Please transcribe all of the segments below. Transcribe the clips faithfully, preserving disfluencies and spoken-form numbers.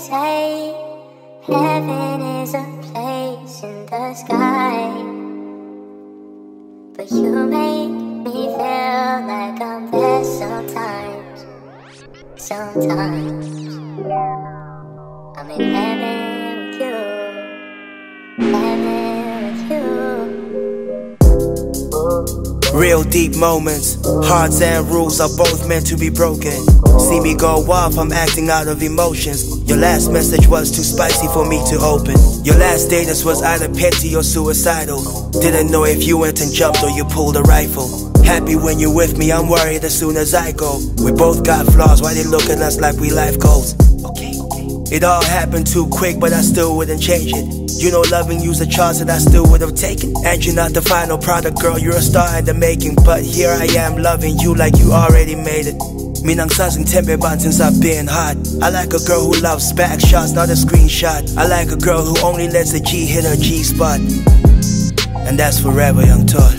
say heaven is a place in the sky, but you make me feel like I'm there sometimes. Sometimes I'm in heaven with you, heaven with you. Real deep moments, hearts and rules are both meant to be broken. See me go off, I'm acting out of emotions. Your last message was too spicy for me to open. Your last status was either petty or suicidal. Didn't know if you went and jumped or you pulled a rifle. Happy when you're with me, I'm worried as soon as I go. We both got flaws, why they look at us like we life goals? Okay, it all happened too quick, but I still wouldn't change it. You know loving you's a chance that I still would have taken. And you're not the final product, girl, you're a star in the making. But here I am loving you like you already made it. Minangsasing tempe ban since I've been hot. I like a girl who loves back shots, not a screenshot. I like a girl who only lets a G hit her G spot. And that's forever, young Todd.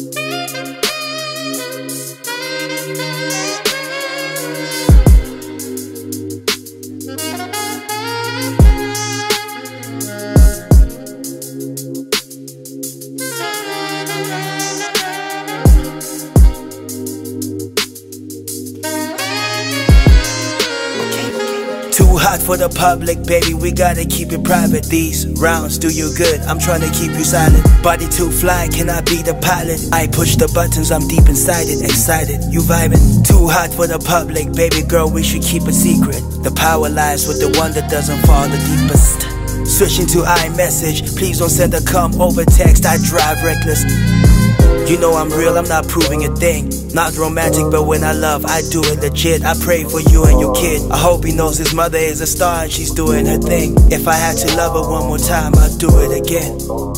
Too hot for the public, baby, we gotta keep it private. These rounds do you good, I'm trying to keep you silent. Body too fly, can I be the pilot? I push the buttons, I'm deep inside it, excited, you vibing. Too hot for the public, baby girl, we should keep it secret. The power lies with the one that doesn't fall the deepest. Switching to iMessage, please don't send a come over text, I drive reckless. You know I'm real, I'm not proving a thing. Not romantic, but when I love, I do it legit. I pray for you and your kid. I hope he knows his mother is a star and she's doing her thing. If I had to love her one more time, I'd do it again.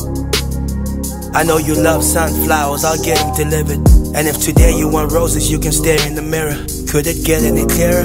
I know you love sunflowers, I'll get them delivered. And if today you want roses, you can stare in the mirror. Could it get any clearer?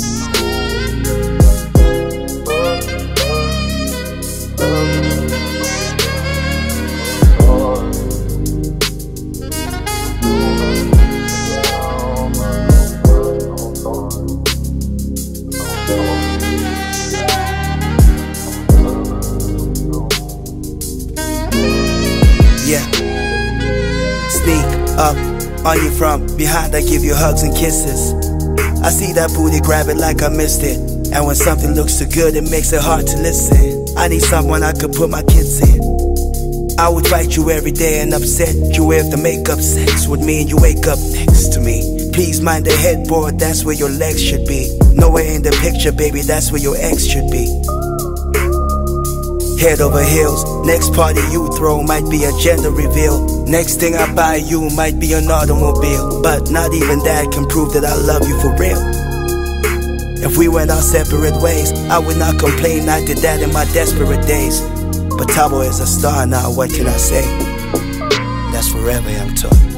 Yeah, sneak up on you from behind, I give you hugs and kisses. I see that booty, grab it like I missed it. And when something looks too good, it makes it hard to listen. I need someone I could put my kids in. I would fight you every day and upset you if the makeup sex with me and you wake up next to me. Please mind the headboard, that's where your legs should be. Nowhere in the picture, baby, that's where your ex should be. Head over heels, next party you throw might be a gender reveal. Next thing I buy you might be an automobile. But not even that can prove that I love you for real. If we went our separate ways, I would not complain, I did that in my desperate days. But Tabo is a star now, what can I say? That's forever, I'm taught.